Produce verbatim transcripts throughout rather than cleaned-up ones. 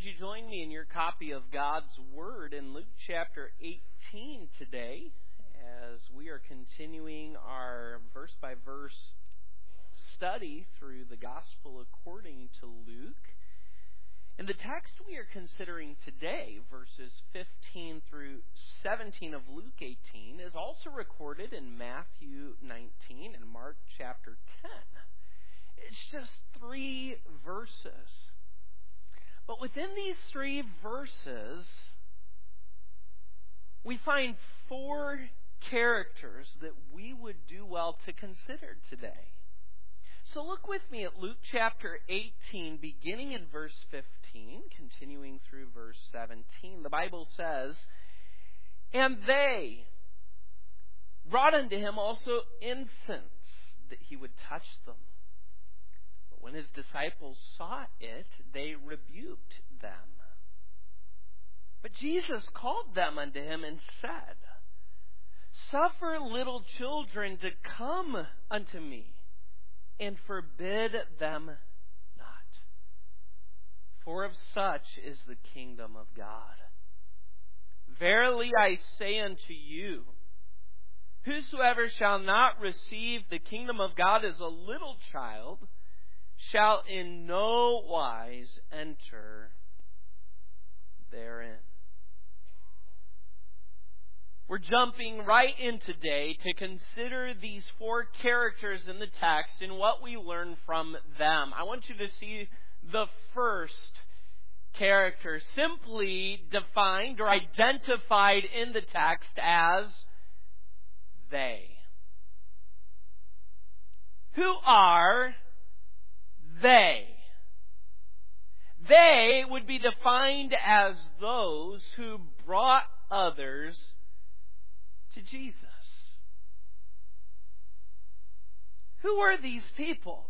would you join me in your copy of God's Word in Luke chapter eighteen today, as we are continuing our verse-by-verse study through the Gospel according to Luke. And the text we are considering today, verses fifteen through seventeen of Luke eighteen, is also recorded in Matthew nineteen and Mark chapter ten. It's just three verses. But within these three verses, we find four characters that we would do well to consider today. So look with me at Luke chapter eighteen, beginning in verse fifteen, continuing through verse seventeen. The Bible says, "And they brought unto him also infants, that he would touch them. But when his disciples saw it, they rebuked them. But Jesus called them unto him and said, Suffer little children to come unto me, and forbid them not. For of such is the kingdom of God. Verily I say unto you, whosoever shall not receive the kingdom of God as a little child, shall in no wise enter therein." We're jumping right in today to consider these four characters in the text and what we learn from them. I want you to see the first character simply defined or identified in the text as they. Who are they? They would be defined as those who brought others to Jesus. Who are these people?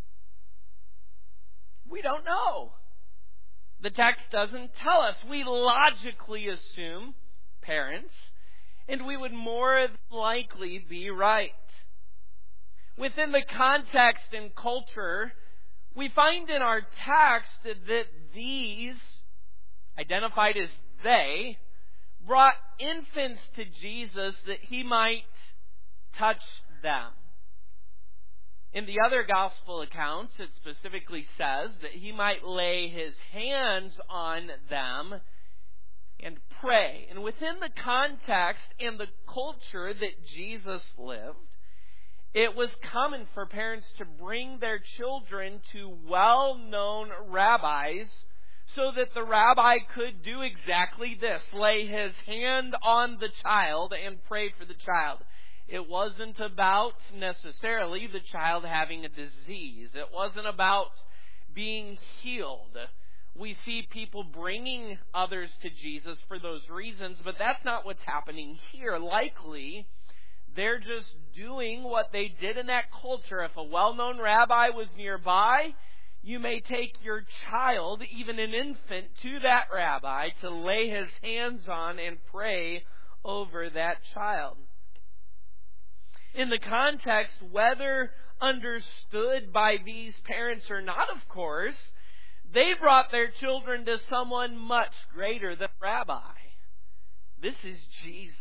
We don't know. The text doesn't tell us. We logically assume parents, and we would more than likely be right. Within the context and culture, we find in our text that these, identified as they, brought infants to Jesus that he might touch them. In the other gospel accounts, it specifically says that he might lay his hands on them and pray. And within the context and the culture that Jesus lived, it was common for parents to bring their children to well-known rabbis so that the rabbi could do exactly this, lay his hand on the child and pray for the child. It wasn't about necessarily the child having a disease. It wasn't about being healed. We see people bringing others to Jesus for those reasons, but that's not what's happening here. Likely, they're just doing what they did in that culture. If a well-known rabbi was nearby, you may take your child, even an infant, to that rabbi to lay his hands on and pray over that child. In the context, whether understood by these parents or not, of course, they brought their children to someone much greater than rabbi. This is Jesus.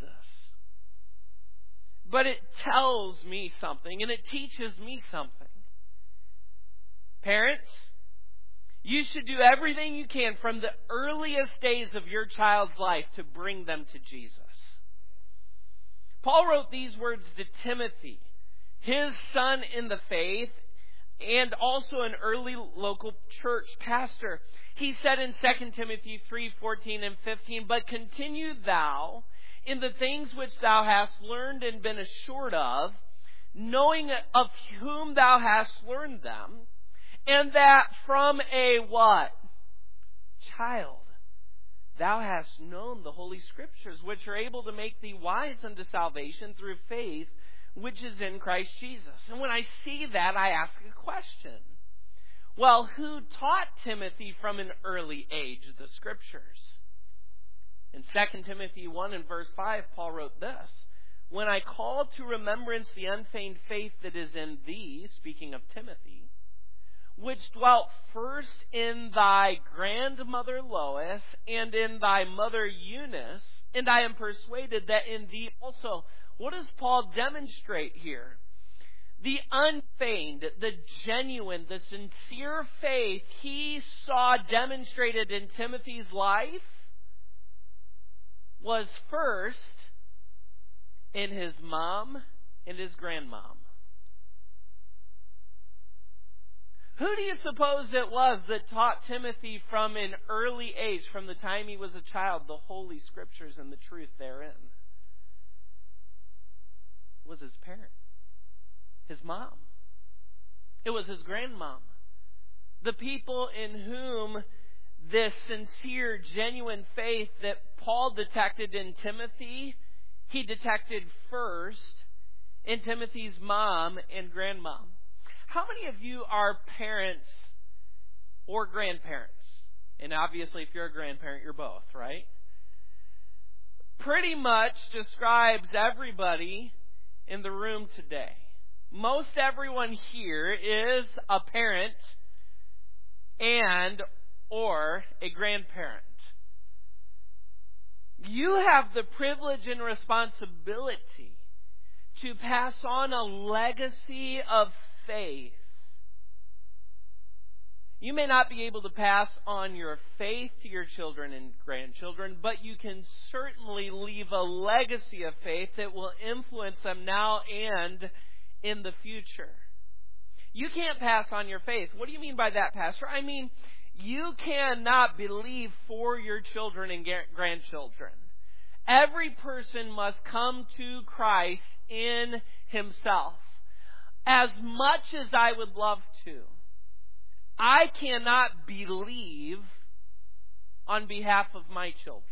But it tells me something, and it teaches me something. Parents, you should do everything you can from the earliest days of your child's life to bring them to Jesus. Paul wrote these words to Timothy, his son in the faith, and also an early local church pastor. He said in Second Timothy three fourteen and fifteen, "But continue thou in the things which thou hast learned and been assured of, knowing of whom thou hast learned them, and that from a" what? "Child. Thou hast known the Holy Scriptures, which are able to make thee wise unto salvation through faith, which is in Christ Jesus." And when I see that, I ask a question. Well, who taught Timothy from an early age the Scriptures? In Second Timothy one and verse five, Paul wrote this, "When I call to remembrance the unfeigned faith that is in thee," speaking of Timothy, which dwelt first in thy grandmother Lois and in thy mother Eunice, and I am persuaded that in thee also. What does Paul demonstrate here? The unfeigned, the genuine, the sincere faith he saw demonstrated in Timothy's life was first in his mom and his grandmom. Who do you suppose it was that taught Timothy from an early age, from the time he was a child, the Holy Scriptures and the truth therein? It was his parent, his mom. It was his grandmom. The people in whom this sincere, genuine faith that Paul detected in Timothy, he detected first in Timothy's mom and grandmom. How many of you are parents or grandparents? And obviously, if you're a grandparent, you're both, right? Pretty much describes everybody in the room today. Most everyone here is a parent and or a grandparent. You have the privilege and responsibility to pass on a legacy of faith. You may not be able to pass on your faith to your children and grandchildren, but you can certainly leave a legacy of faith that will influence them now and in the future. You can't pass on your faith. What do you mean by that, Pastor? I mean, you cannot believe for your children and grandchildren. Every person must come to Christ in himself. As much as I would love to, I cannot believe on behalf of my children.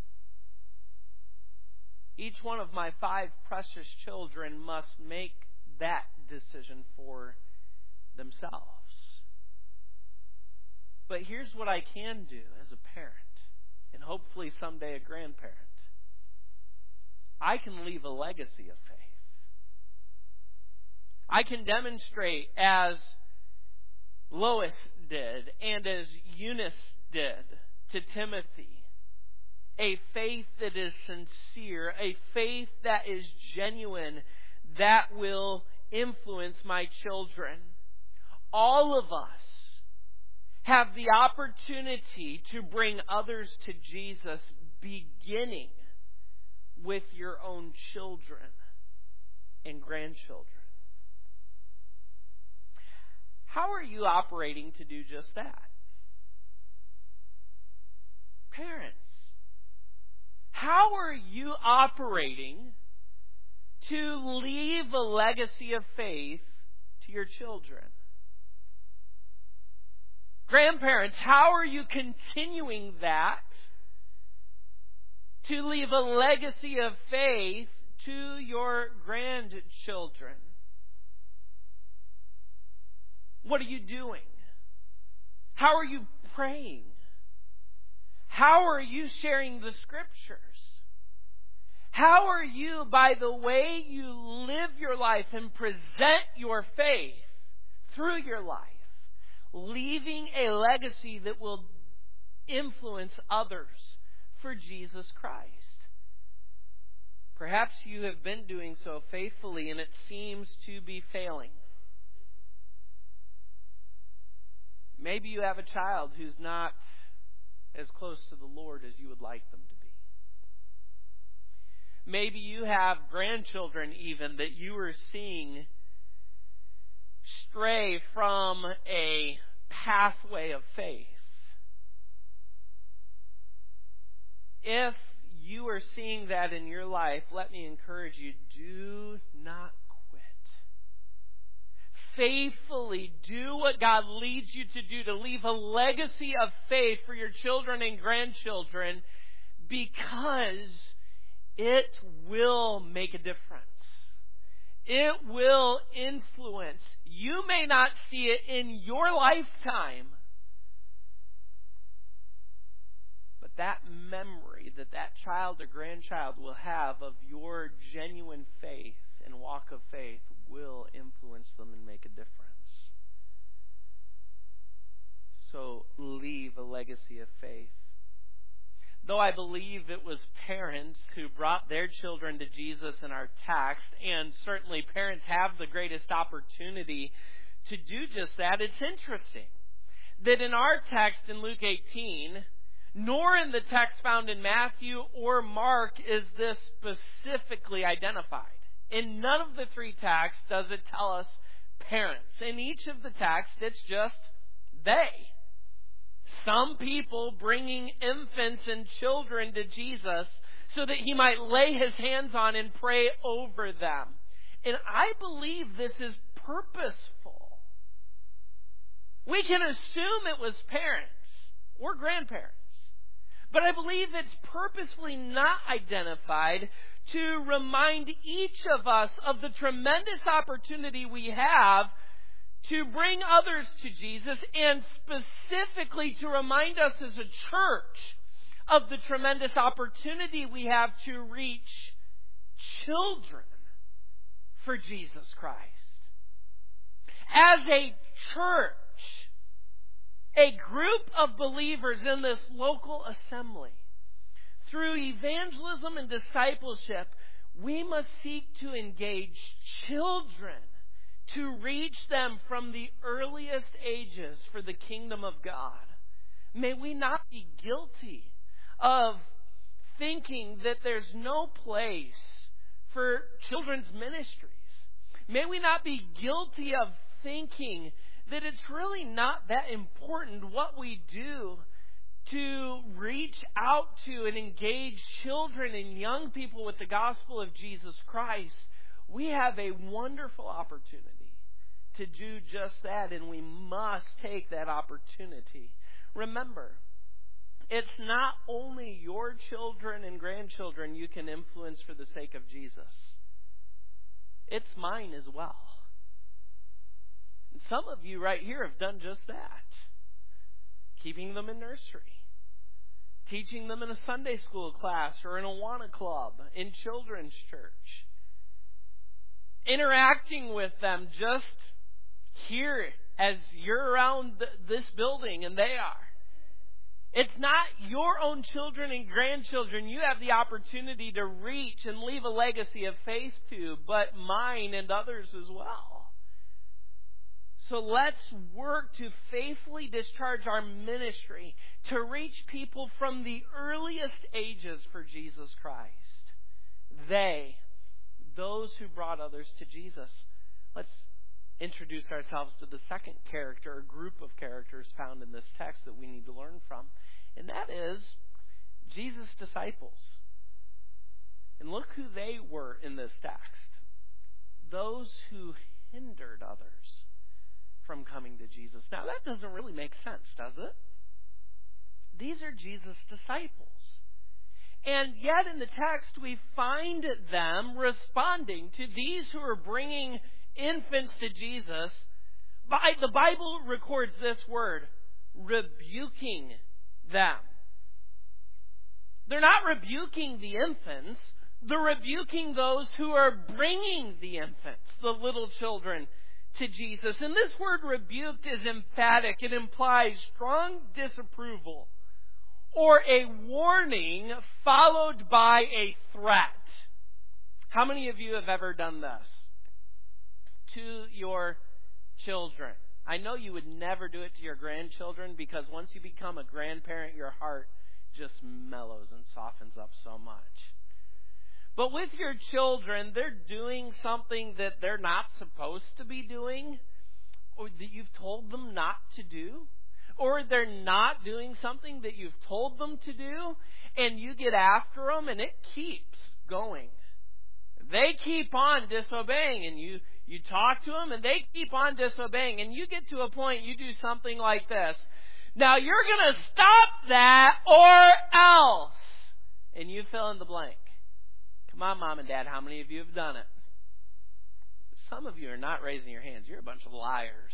Each one of my five precious children must make that decision for themselves. But here's what I can do as a parent, and hopefully someday a grandparent. I can leave a legacy of faith. I can demonstrate, as Lois did and as Eunice did to Timothy, a faith that is sincere, a faith that is genuine, that will influence my children. All of us have the opportunity to bring others to Jesus, beginning with your own children and grandchildren. How are you operating to do just that? Parents, how are you operating to leave a legacy of faith to your children? Grandparents, how are you continuing that to leave a legacy of faith to your grandchildren? What are you doing? How are you praying? How are you sharing the Scriptures? How are you, by the way you live your life and present your faith through your life, leaving a legacy that will influence others for Jesus Christ? Perhaps you have been doing so faithfully and it seems to be failing. Maybe you have a child who's not as close to the Lord as you would like them to be. Maybe you have grandchildren even that you are seeing stray from a pathway of faith. If you are seeing that in your life, let me encourage you, do not quit. Faithfully do what God leads you to do, to leave a legacy of faith for your children and grandchildren, because it will make a difference. It will influence. You may not see it in your lifetime, but that memory that that child or grandchild will have of your genuine faith and walk of faith will influence them and make a difference. also leave a legacy of faith. Though I believe it was parents who brought their children to Jesus in our text, and certainly parents have the greatest opportunity to do just that, it's interesting that in our text in Luke eighteen, nor in the text found in Matthew or Mark is this specifically identified. In none of the three texts does it tell us parents. In each of the texts, it's just they. Some people bringing infants and children to Jesus so that he might lay his hands on and pray over them. And I believe this is purposeful. We can assume it was parents or grandparents. But I believe it's purposefully not identified to remind each of us of the tremendous opportunity we have to bring others to Jesus, and specifically to remind us as a church of the tremendous opportunity we have to reach children for Jesus Christ. As a church, a group of believers in this local assembly, through evangelism and discipleship, we must seek to engage children to reach them from the earliest ages for the kingdom of God. May we not be guilty of thinking that there's no place for children's ministries. May we not be guilty of thinking that it's really not that important what we do to reach out to and engage children and young people with the gospel of Jesus Christ. We have a wonderful opportunity to do just that, and we must take that opportunity. Remember, it's not only your children and grandchildren you can influence for the sake of Jesus. It's mine as well. And some of you right here have done just that. Keeping them in nursery. Teaching them in a Sunday school class or in a Awana club, in children's church. Interacting with them just here as you're around this building and they are. It's not your own children and grandchildren you have the opportunity to reach and leave a legacy of faith to, but mine and others as well. So let's work to faithfully discharge our ministry to reach people from the earliest ages for Jesus Christ. They, those who brought others to Jesus. Let's introduce ourselves to the second character, or group of characters found in this text that we need to learn from. And that is Jesus' disciples. And look who they were in this text. Those who hindered others from coming to Jesus. Now that doesn't really make sense, does it? These are Jesus' disciples. And yet in the text we find them responding to these who are bringing infants to Jesus. By the Bible records this word, rebuking them. They're not rebuking the infants. They're rebuking those who are bringing the infants, the little children, to Jesus. And this word rebuked is emphatic. It implies strong disapproval or a warning followed by a threat. How many of you have ever done this to your children? I know you would never do it to your grandchildren, because once you become a grandparent, your heart just mellows and softens up so much. But with your children, they're doing something that they're not supposed to be doing, or that you've told them not to do, or they're not doing something that you've told them to do, and you get after them, and it keeps going. They keep on disobeying, and you, you talk to them, and they keep on disobeying, and you get to a point you do something like this. Now you're going to stop that or else. And you fill in the blank. Come on, Mom and Dad, how many of you have done it? Some of you are not raising your hands. You're a bunch of liars.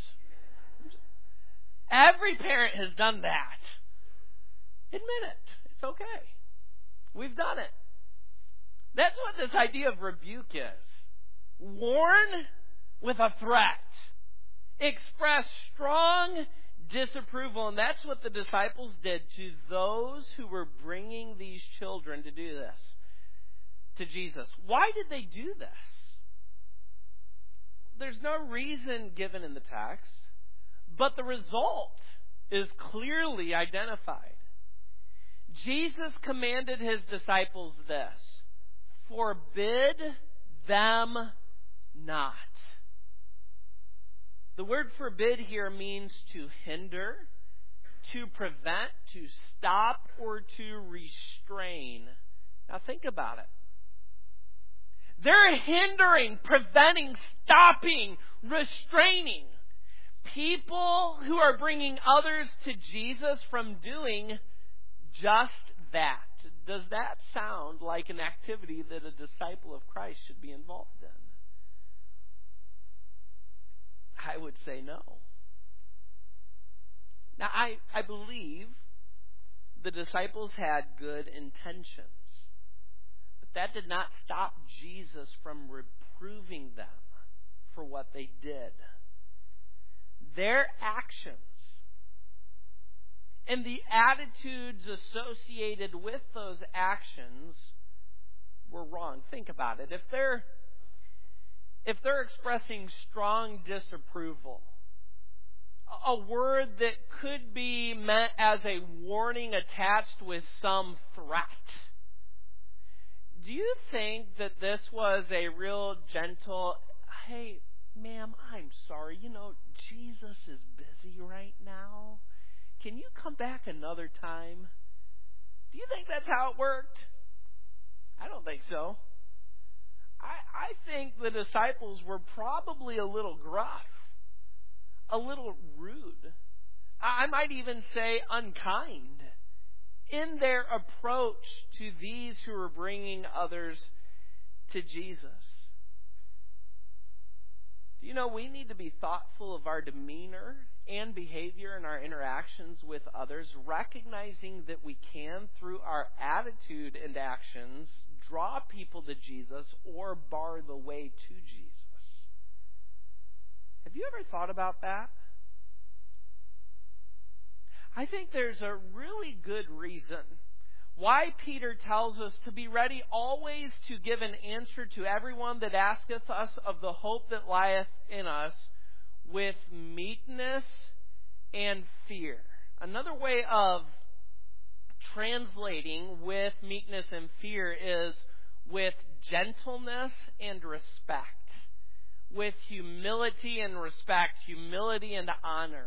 Every parent has done that. Admit it. It's okay. We've done it. That's what this idea of rebuke is. Warn with a threat. Express strong disapproval. And that's what the disciples did to those who were bringing these children to do this to Jesus. Why did they do this? There's no reason given in the text, but the result is clearly identified. Jesus commanded his disciples this: forbid them not. The word forbid here means to hinder, to prevent, to stop, or to restrain. Now think about it. They're hindering, preventing, stopping, restraining people who are bringing others to Jesus from doing just that. Does that sound like an activity that a disciple of Christ should be involved in? I would say no. Now, I, I believe the disciples had good intentions, but that did not stop Jesus from reproving them for what they did. Their actions and the attitudes associated with those actions were wrong. Think about it. If they're if they're expressing strong disapproval, a word that could be meant as a warning attached with some threat, do you think that this was a real gentle, hey, ma'am, I'm sorry, you know, Jesus is busy right now. Can you come back another time? Do you think that's how it worked? I don't think so. I, I think the disciples were probably a little gruff, a little rude. I, I might even say unkind in their approach to these who were bringing others to Jesus. Do you know, we need to be thoughtful of our demeanor and behavior in our interactions with others, recognizing that we can, through our attitude and actions, draw people to Jesus or bar the way to Jesus. Have you ever thought about that? I think there's a really good reason why Peter tells us to be ready always to give an answer to everyone that asketh us of the hope that lieth in us with meekness and fear. Another way of translating with meekness and fear is with gentleness and respect. With humility and respect, humility and honor.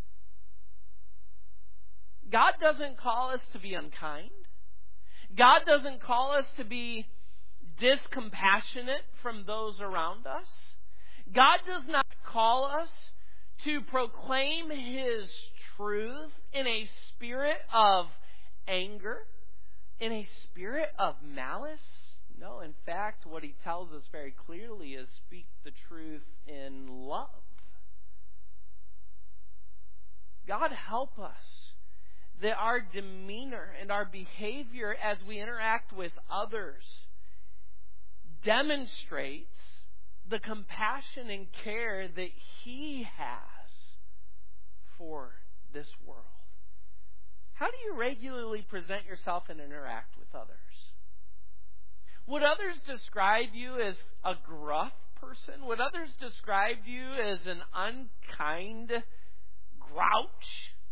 God doesn't call us to be unkind. God doesn't call us to be discompassionate from those around us. God does not call us to proclaim His truth in a spirit of anger, in a spirit of malice. No, in fact, what He tells us very clearly is speak the truth in love. God help us that our demeanor and our behavior as we interact with others demonstrates the compassion and care that He has for this world. How do you regularly present yourself and interact with others? Would others describe you as a gruff person? Would others describe you as an unkind grouch?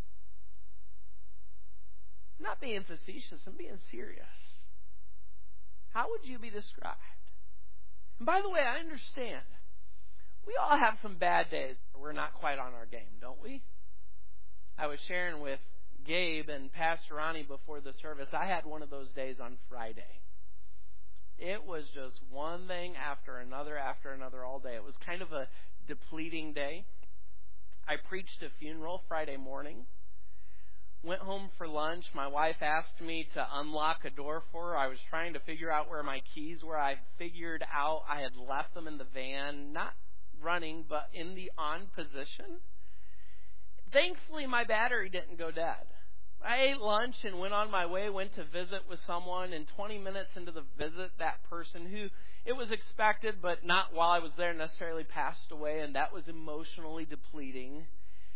I'm not being facetious, I'm being serious. How would you be described? And by the way, I understand. We all have some bad days where we're not quite on our game, don't we? I was sharing with Gabe and Pastor Ronnie before the service. I had one of those days on Friday. It was just one thing after another after another all day. It was kind of a depleting day. I preached a funeral Friday morning. Went home for lunch. My wife asked me to unlock a door for her. I was trying to figure out where my keys were. I figured out I had left them in the van, not running, but in the on position. Thankfully, my battery didn't go dead. I ate lunch and went on my way, went to visit with someone, and twenty minutes into the visit, that person who, it was expected, but not while I was there necessarily, passed away, and that was emotionally depleting.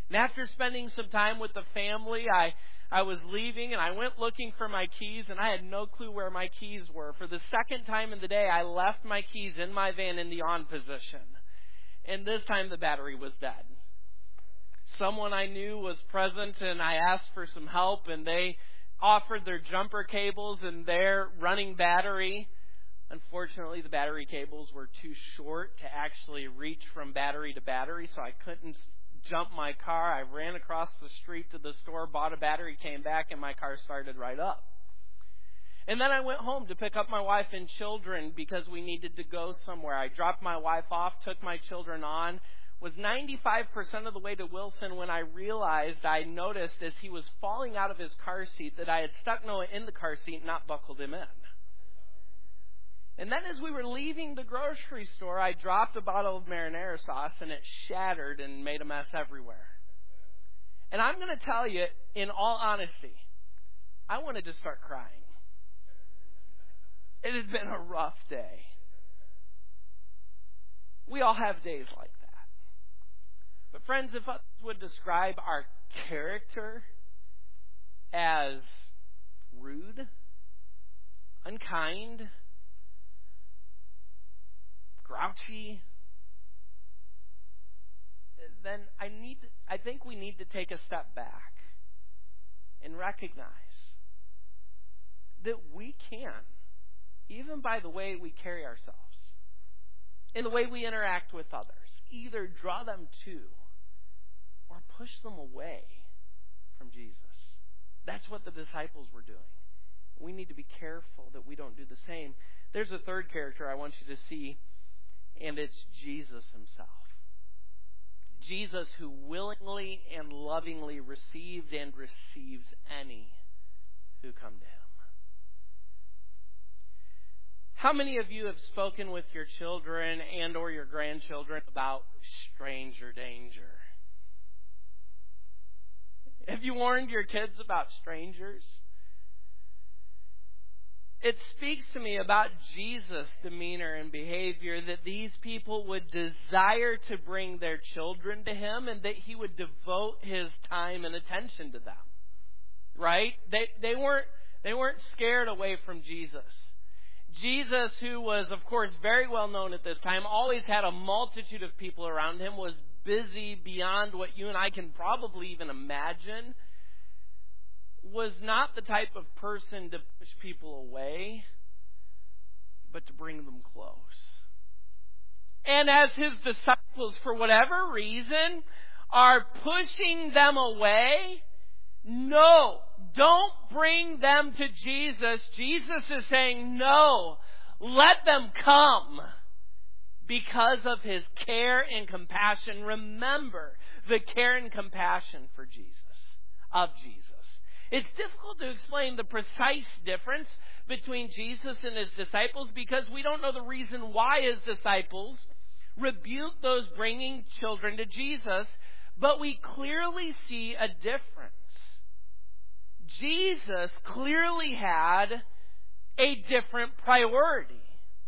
And after spending some time with the family, I, I was leaving and I went looking for my keys, and I had no clue where my keys were. For the second time in the day, I left my keys in my van in the on position. And this time the battery was dead. Someone I knew was present, and I asked for some help, and they offered their jumper cables and their running battery. Unfortunately, the battery cables were too short to actually reach from battery to battery, so I couldn't jump my car. I ran across the street to the store, bought a battery, came back, and my car started right up. And then I went home to pick up my wife and children because we needed to go somewhere. I dropped my wife off, took my children on, was ninety-five percent of the way to Wilson when I realized, I noticed as he was falling out of his car seat that I had stuck Noah in the car seat and not buckled him in. And then as we were leaving the grocery store, I dropped a bottle of marinara sauce and it shattered and made a mess everywhere. And I'm going to tell you, in all honesty, I wanted to start crying. It had been a rough day. We all have days like that. But friends, if others would describe our character as rude, unkind, grouchy, then I need I think we need to take a step back and recognize that we can, even by the way we carry ourselves, in the way we interact with others, either draw them to or push them away from Jesus. That's what the disciples were doing. We need to be careful that we don't do the same. There's a third character I want you to see, and it's Jesus himself. Jesus, who willingly and lovingly received and receives any who come to him. How many of you have spoken with your children and or your grandchildren about stranger danger? Have you warned your kids about strangers? It speaks to me about Jesus' demeanor and behavior, that these people would desire to bring their children to him and that he would devote his time and attention to them. Right? They they weren't they weren't scared away from Jesus. Jesus, who was, of course, very well known at this time, always had a multitude of people around him, was busy beyond what you and I can probably even imagine, was not the type of person to push people away, but to bring them close. And as his disciples, for whatever reason, are pushing them away, no, don't bring them to Jesus. Jesus is saying, no, let them come because of his care and compassion. Remember the care and compassion for Jesus, of Jesus. It's difficult to explain the precise difference between Jesus and his disciples because we don't know the reason why his disciples rebuked those bringing children to Jesus, but we clearly see a difference. Jesus clearly had a different priority.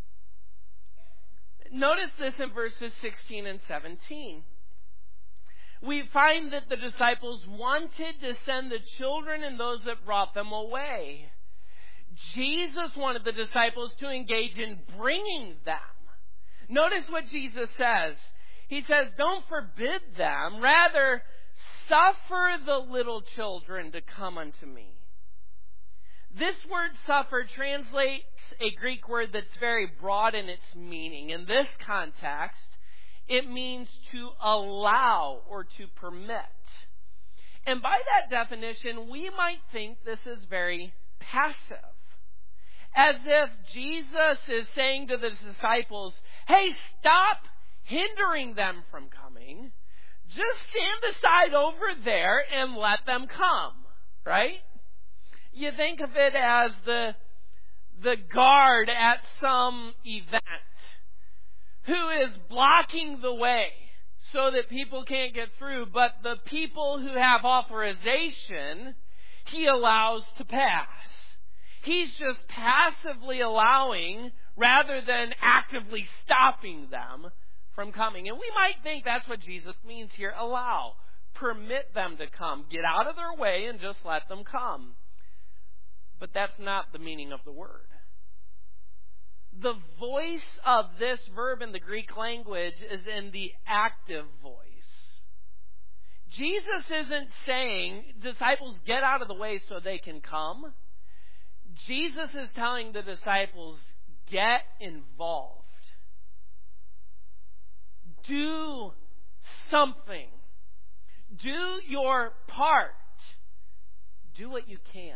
Notice this in verses sixteen and seventeen. We find that the disciples wanted to send the children and those that brought them away. Jesus wanted the disciples to engage in bringing them. Notice what Jesus says. He says, don't forbid them. Rather, suffer the little children to come unto me. This word suffer translates a Greek word that's very broad in its meaning. In this context, it means to allow or to permit. And by that definition, we might think this is very passive. As if Jesus is saying to the disciples, hey, stop hindering them from coming. Just stand aside over there and let them come. Right? You think of it as the, the guard at some event who is blocking the way so that people can't get through, but the people who have authorization, he allows to pass. He's just passively allowing rather than actively stopping them from coming. And we might think that's what Jesus means here. Allow, Permit them to come. Get out of their way and just let them come. But that's not the meaning of the word. The voice of this verb in the Greek language is in the active voice. Jesus isn't saying, disciples, get out of the way so they can come. Jesus is telling the disciples, get involved. Do something. Do your part. Do what you can.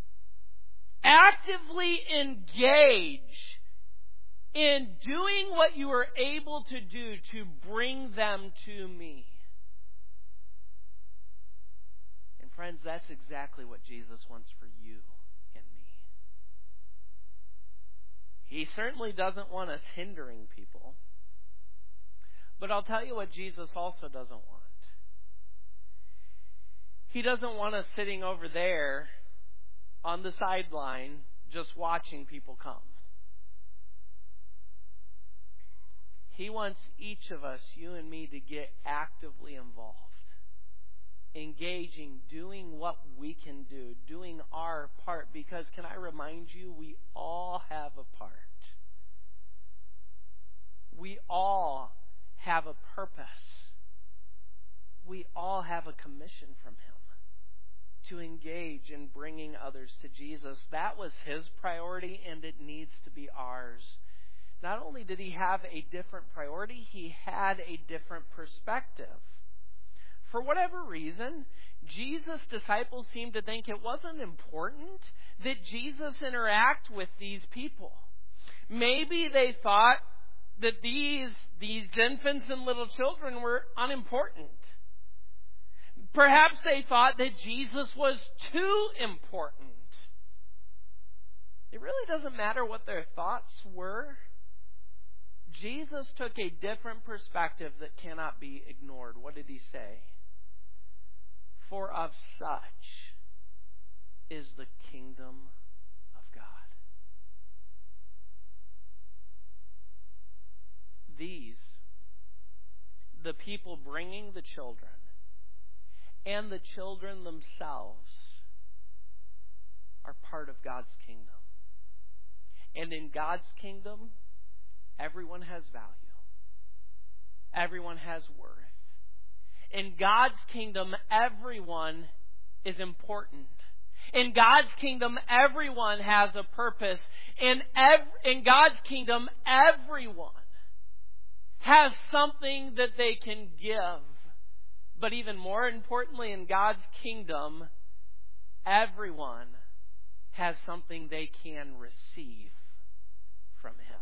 Actively engage in doing what you are able to do to bring them to me. And friends, that's exactly what Jesus wants for you and me. He certainly doesn't want us hindering people. But I'll tell you what Jesus also doesn't want. He doesn't want us sitting over there on the sideline just watching people come. He wants each of us, you and me, to get actively involved. Engaging, doing what we can do, doing our part. Because can I remind you, we all have a part. We all have a purpose. We all have a commission from Him to engage in bringing others to Jesus. That was His priority, and it needs to be ours. Not only did He have a different priority, He had a different perspective. For whatever reason, Jesus' disciples seemed to think it wasn't important that Jesus interact with these people. Maybe they thought that these, these infants and little children were unimportant. Perhaps they thought that Jesus was too important. It really doesn't matter what their thoughts were. Jesus took a different perspective that cannot be ignored. What did He say? For of such is the kingdom of God. These, the people bringing the children, and the children themselves, are part of God's kingdom. And in God's kingdom, everyone has value. Everyone has worth. In God's kingdom, everyone is important. In God's kingdom, everyone has a purpose. In, ev- in God's kingdom, everyone has something that they can give. But even more importantly, in God's kingdom, everyone has something they can receive from Him.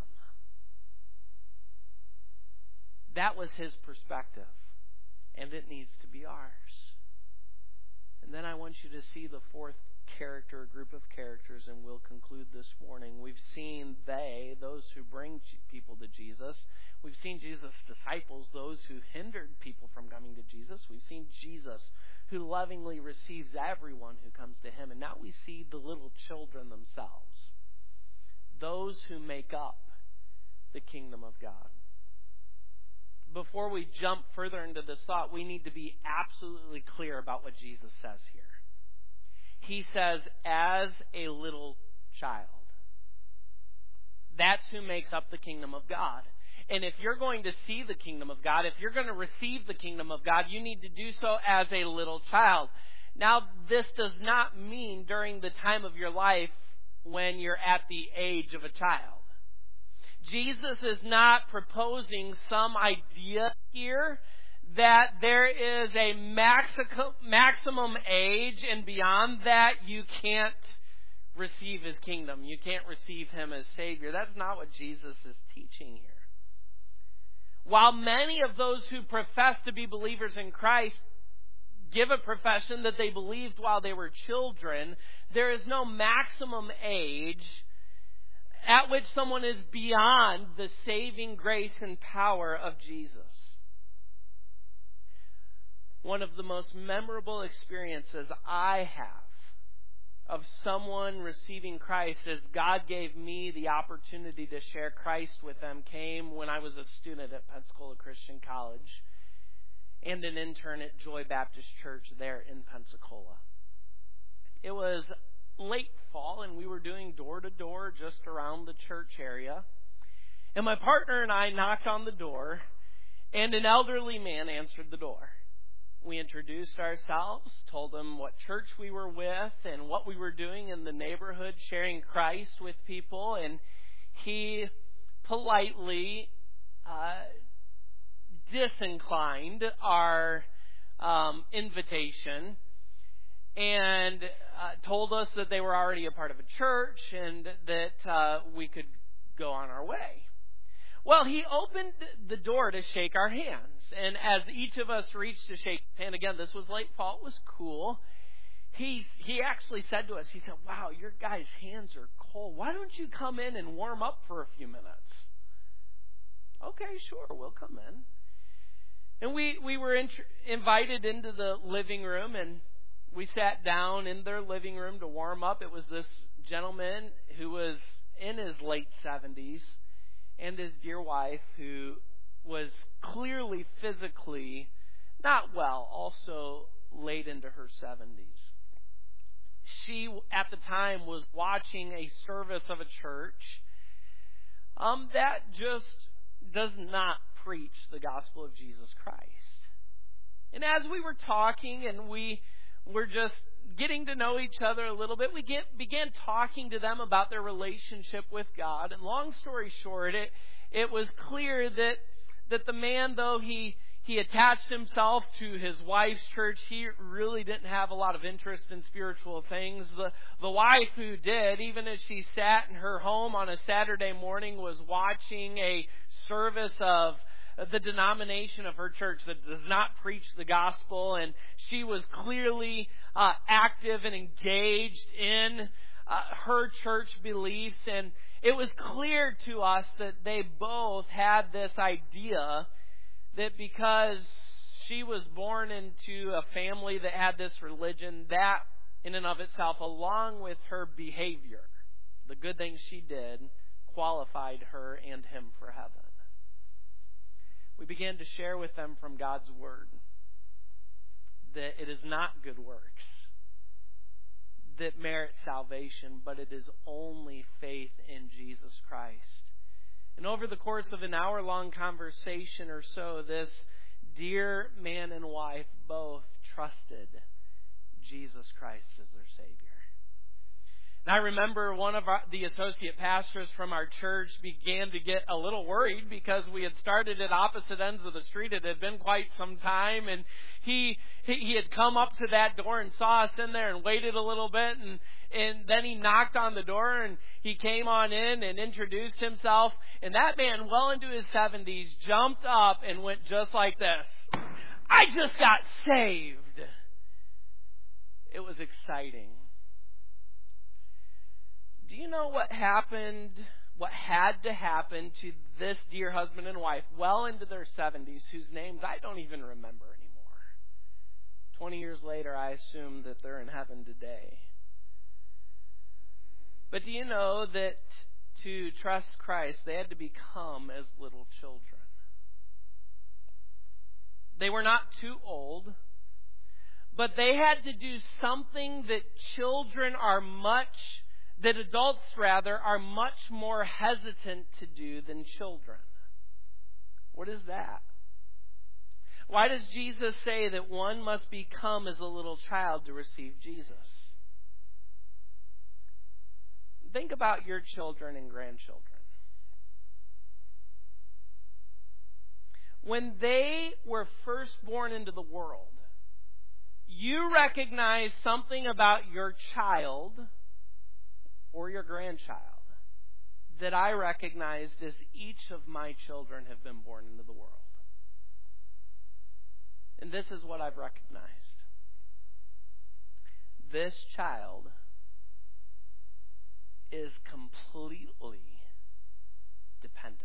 That was His perspective, and it needs to be ours. And then I want you to see the fourth character, group of characters, and we'll conclude this morning. We've seen they, those who bring people to Jesus. We've seen Jesus' disciples, those who hindered people from coming to Jesus. We've seen Jesus, who lovingly receives everyone who comes to Him. And now we see the little children themselves, those who make up the kingdom of God. Before we jump further into this thought, we need to be absolutely clear about what Jesus says here. He says, as a little child. That's who makes up the kingdom of God. And if you're going to see the kingdom of God, if you're going to receive the kingdom of God, you need to do so as a little child. Now, this does not mean during the time of your life when you're at the age of a child. Jesus is not proposing some idea here that there is a maximum age, and beyond that you can't receive His kingdom. You can't receive Him as Savior. That's not what Jesus is teaching here. While many of those who profess to be believers in Christ give a profession that they believed while they were children, there is no maximum age at which someone is beyond the saving grace and power of Jesus. One of the most memorable experiences I have of someone receiving Christ as God gave me the opportunity to share Christ with them came when I was a student at Pensacola Christian College. and an intern at Joy Baptist Church there in Pensacola. It was late fall, and we were doing door-to-door just around the church area. And my partner and I knocked on the door, and an elderly man answered the door. We introduced ourselves, told him what church we were with and what we were doing in the neighborhood, sharing Christ with people, and he politely uh, disinclined our um, invitation and uh, told us that they were already a part of a church and that uh, we could go on our way. Well, he opened the door to shake our hands. And as each of us reached to shake his hand, again, this was late fall, it was cool. He, he actually said to us, he said, wow, your guys' hands are cold. Why don't you come in and warm up for a few minutes? Okay, sure, we'll come in. And we, we were int- invited into the living room, and we sat down in their living room to warm up. It was this gentleman who was in his late seventies. And his dear wife, who was clearly physically not well, also late into her seventies. She, at the time, was watching a service of a church um, that just does not preach the gospel of Jesus Christ. And as we were talking and we were just getting to know each other a little bit, we get, began talking to them about their relationship with God. And long story short, it it was clear that that the man, though he he attached himself to his wife's church, he really didn't have a lot of interest in spiritual things. The the wife who did, even as she sat in her home on a Saturday morning, was watching a service of the denomination of her church that does not preach the gospel, and she was clearly uh, active and engaged in uh, her church beliefs, and it was clear to us that they both had this idea that because she was born into a family that had this religion, that in and of itself, along with her behavior, the good things she did, qualified her and him for heaven. We began to share with them from God's Word that it is not good works that merit salvation, but it is only faith in Jesus Christ. And over the course of an hour-long conversation or so, this dear man and wife both trusted Jesus Christ as their Savior. And I remember one of our, the associate pastors from our church began to get a little worried because we had started at opposite ends of the street. It had been quite some time, and he he, he had come up to that door and saw us in there and waited a little bit, and and then he knocked on the door and he came on in and introduced himself. And that man, well into his seventies, jumped up and went just like this. I just got saved. It was exciting. Do you know what happened, what had to happen to this dear husband and wife well into their seventies, whose names I don't even remember anymore? Twenty years later, I assume that they're in heaven today. But do you know that to trust Christ, they had to become as little children? They were not too old, but they had to do something that children are much that adults, rather, are much more hesitant to do than children. What is that? Why does Jesus say that one must become as a little child to receive Jesus? Think about your children and grandchildren. When they were first born into the world, you recognize something about your child or your grandchild that I recognized as each of my children have been born into the world. And this is what I've recognized. This child is completely dependent.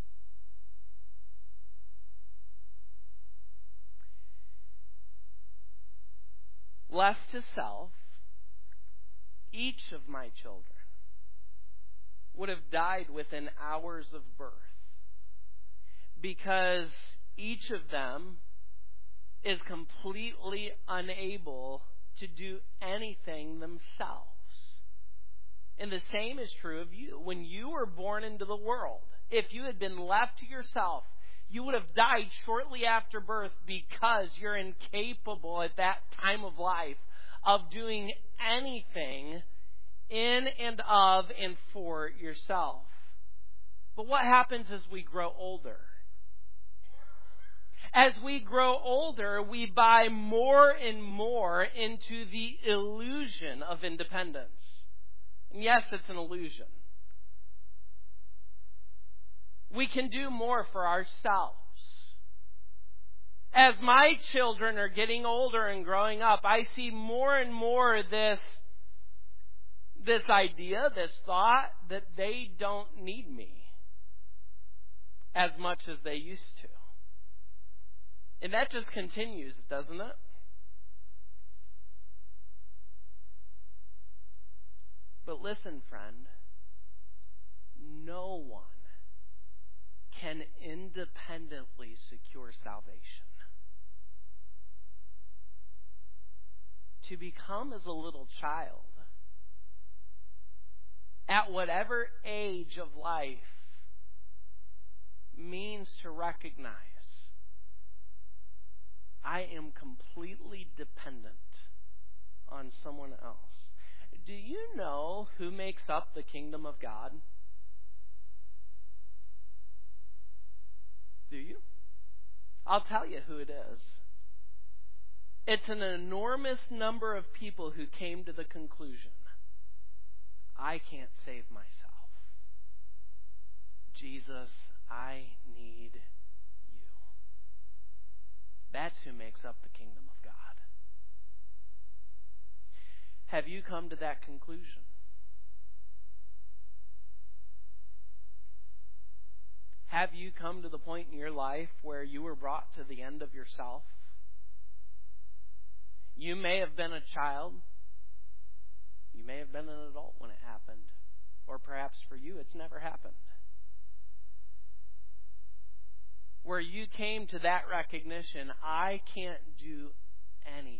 Left to self, each of my children would have died within hours of birth because each of them is completely unable to do anything themselves. And the same is true of you. When you were born into the world, if you had been left to yourself, you would have died shortly after birth because you're incapable at that time of life of doing anything in and of and for yourself. But what happens as we grow older? As we grow older, we buy more and more into the illusion of independence. And yes, it's an illusion. We can do more for ourselves. As my children are getting older and growing up, I see more and more this, this idea, this thought that they don't need me as much as they used to. And that just continues, doesn't it? But listen, friend, no one can independently secure salvation. To become as a little child, at whatever age of life, means to recognize I am completely dependent on someone else. Do you know who makes up the kingdom of God? Do you? I'll tell you who it is. It's an enormous number of people who came to the conclusion, I can't save myself. Jesus, I need you. That's who makes up the kingdom of God. Have you come to that conclusion? Have you come to the point in your life where you were brought to the end of yourself? You may have been a child. You may have been an adult when it happened. Or perhaps for you, it's never happened. Where you came to that recognition, I can't do anything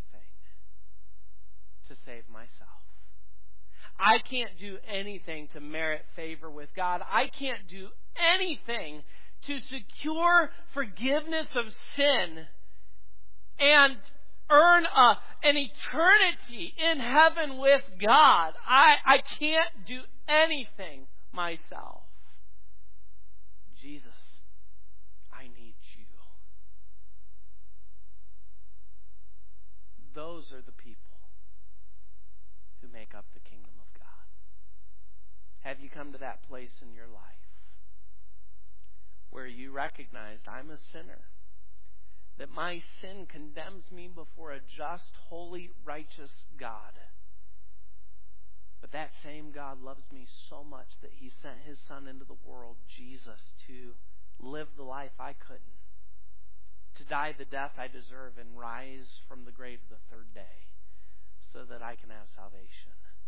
to save myself. I can't do anything to merit favor with God. I can't do anything to secure forgiveness of sin and earn a, an eternity in heaven with God. I, I can't do anything myself. Jesus, I need you. Those are the people who make up the kingdom of God. Have you come to that place in your life where you recognized I'm a sinner, that my sin condemns me before a just, holy, righteous God, but that same God loves me so much that He sent His Son into the world, Jesus, to live the life I couldn't, to die the death I deserve and rise from the grave the third day so that I can have salvation.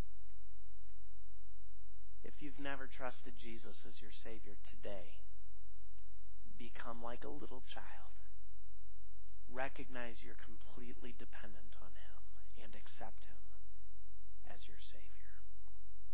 If you've never trusted Jesus as your Savior today, become like a little child. Recognize you're completely dependent on Him and accept Him as your Savior.